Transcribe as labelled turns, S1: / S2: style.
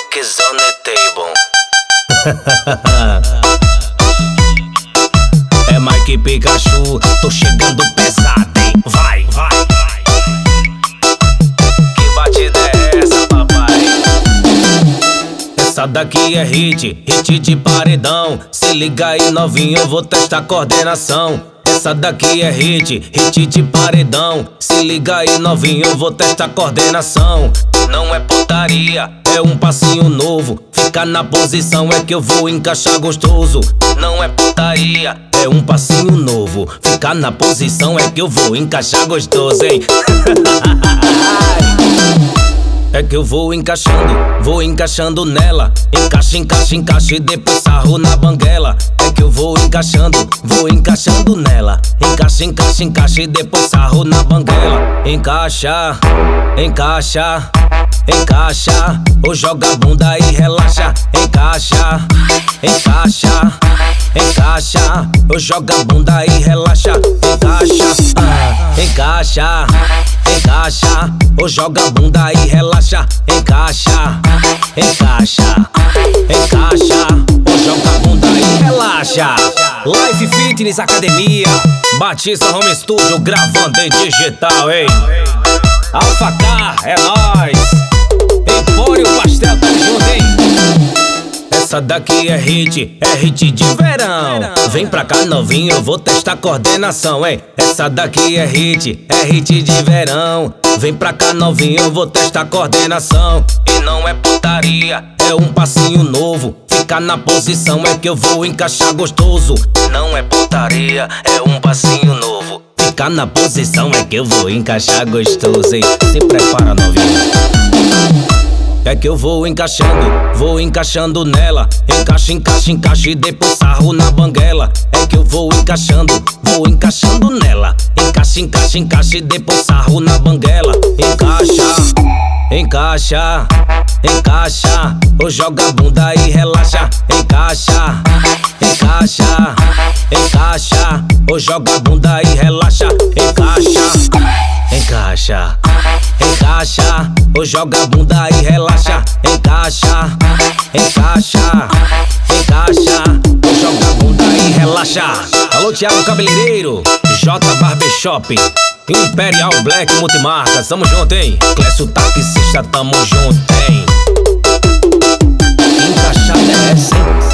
S1: Music is on the table. É Mike Pikachu, tô chegando pesado, hein? Vai, vai, vai. Que batida é essa, papai? Essa daqui é hit, hit de paredão. Se liga aí, novinho, eu vou testar coordenação. Essa daqui é hit, hit de paredão. Se liga aí, novinho, eu vou testar coordenação. Não é putaria, é um passinho novo. Fica na posição é que eu vou encaixar gostoso. Não é putaria, é um passinho novo. Fica na posição é que eu vou encaixar gostoso, hein? É que eu vou encaixando nela. Encaixa, encaixa, encaixa e depois sarro na banguela. É que eu vou encaixando nela. Encaixa, encaixa, encaixa e depois sarro na banguela. Encaixa, encaixa, encaixa, ou joga a bunda e relaxa. Encaixa, encaixa, encaixa, ou joga a bunda e relaxa. Encaixa, encaixa, encaixa, ou joga a bunda e relaxa. Encaixa, encaixa, encaixa, ou joga a bunda e relaxa. Life Fitness Academia, Batista Home Studio, gravando em digital, hein? Alpha Car, é nóis. Empório Pastel, tá junto, hein? Essa daqui é hit de verão. Vem pra cá, novinho, eu vou testar coordenação, hein? Essa daqui é hit de verão. Vem pra cá, novinho, eu vou testar coordenação. E não é putaria, é um passinho novo. Fica na posição é que eu vou encaixar gostoso. Não é putaria, é um passinho novo. Fica na posição é que eu vou encaixar gostoso, hein? Se prepara, novinho. É que eu vou encaixando nela. Encaixa, encaixa, encaixa e depois sarro na banguela. É que eu vou encaixando nela. Encaixa, encaixa, encaixa e depois sarro na banguela. Encaixa, encaixa, encaixa, ou joga a bunda e relaxa. Encaixa, encaixa, encaixa, ou joga a bunda e relaxa. Encaixa, encaixa, encaixa, ou joga a bunda e relaxa. Encaixa, encaixa, encaixa, ou joga a bunda e relaxa. Alô, Thiago Cabeleireiro, J Barbershop, Imperial Black Multimarcas, tamo junto, hein? Clécio Taxista, tamo junto, hein? Encaixada é essa, hein?